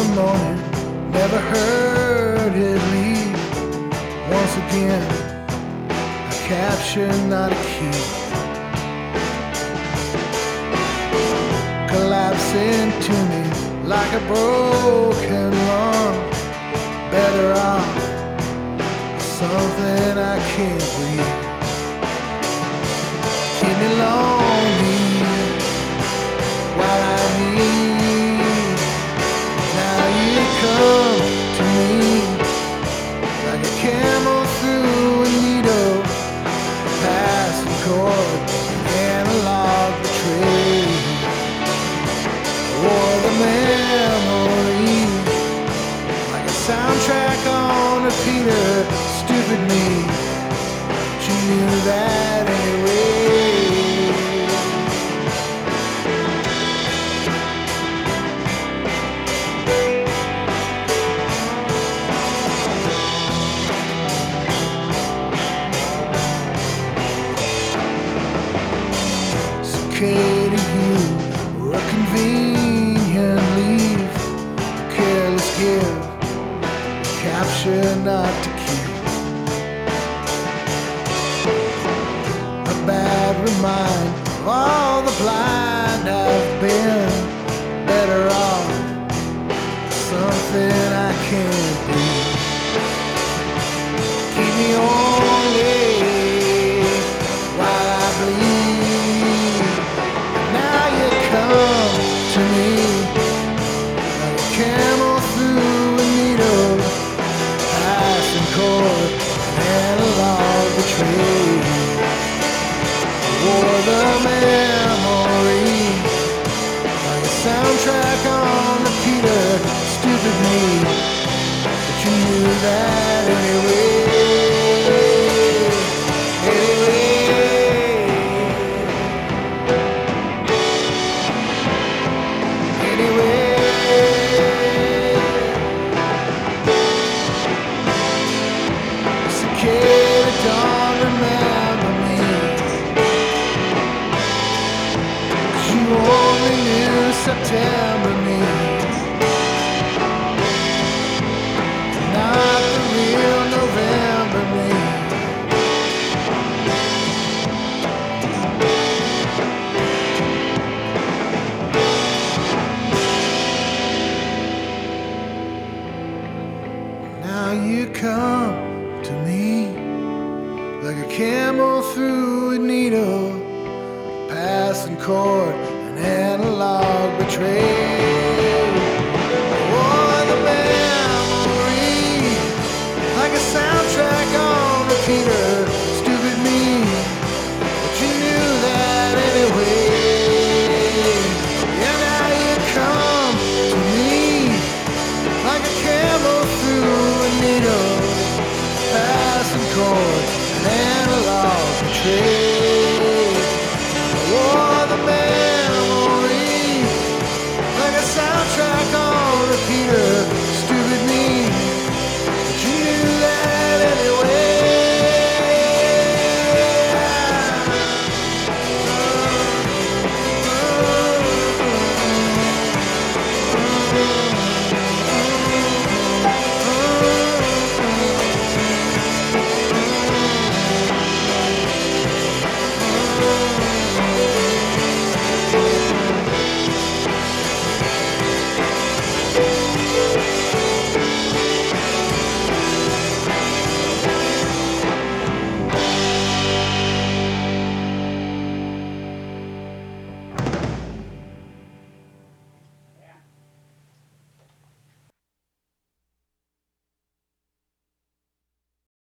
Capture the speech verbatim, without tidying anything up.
morning, never heard it leave. Once again, a capture, not a key. Collapsing to me like a broken lung. Better off, something I can't breathe. Keep me lonely while I need. Now you come to me like a camel through a needle, a passing cord, an analog betrayed. Or the memory, like a soundtrack on repeater. Stupid me, but you knew that anyway. It's okay to you, or a convenient leave, careless give, capture not to keep. A bad reminder of all the blind I've been. Better off, something I can't breathe. Keep me only while I bleed. Now you come to me like a camel through a needle, passing cord, an analog betrayed. Or the memory, like a soundtrack on repeater. Stupid me, but you knew that anyway. September me, not the real November me. Now you come to me like a camel through a needle, passing cord, an analog betrayed.